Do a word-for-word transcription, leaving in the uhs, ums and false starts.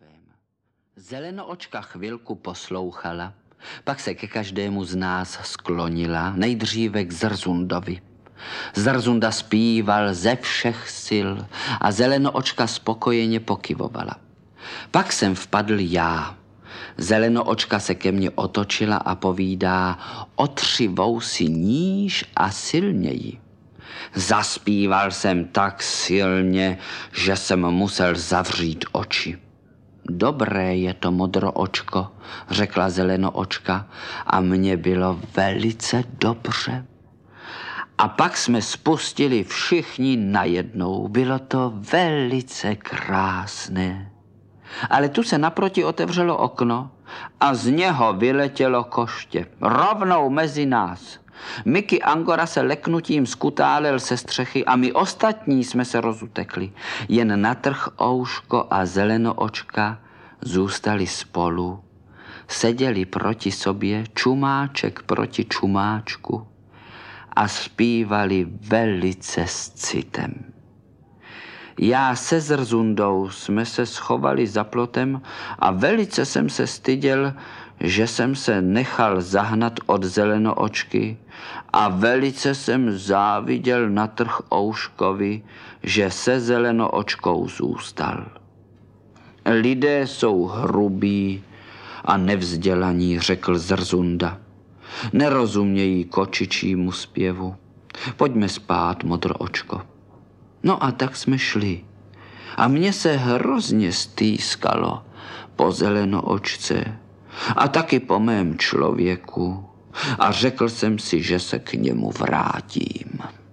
svém. Zelenoočka chvilku poslouchala, pak se ke každému z nás sklonila, nejdříve k Zrzundovi. Zrzunda zpíval ze všech sil a Zelenoočka spokojeně pokyvovala. Pak jsem vpadl já. Zelenoočka se ke mně otočila a povídá: otřivou si níž a silněji. Zaspíval jsem tak silně, že jsem musel zavřít oči. Dobré je to, modroočko, řekla Zelenoočka, a mně bylo velice dobře. A pak jsme spustili všichni najednou. Bylo to velice krásné. Ale tu se naproti otevřelo okno a z něho vyletělo koště. Rovnou mezi nás. Mickey Angora se leknutím skutálel se střechy a my ostatní jsme se rozutekli. Jen natrh Ouško a Zelenoočka zůstali spolu. Seděli proti sobě, čumáček proti čumáčku, a zpívali velice s citem. Já se Zrzundou jsme se schovali za plotem a velice jsem se styděl, že jsem se nechal zahnat od Zelenoočky, a velice jsem záviděl na trh Ouškovi, že se Zelenoočkou zůstal. Lidé jsou hrubí a nevzdělaní, řekl Zrzunda. Nerozumějí kočičímu zpěvu. Pojďme spát, modroočko. No a tak jsme šli. A mně se hrozně stýskalo po Zelenoočce a taky po mém člověku. A řekl jsem si, že se k němu vrátím.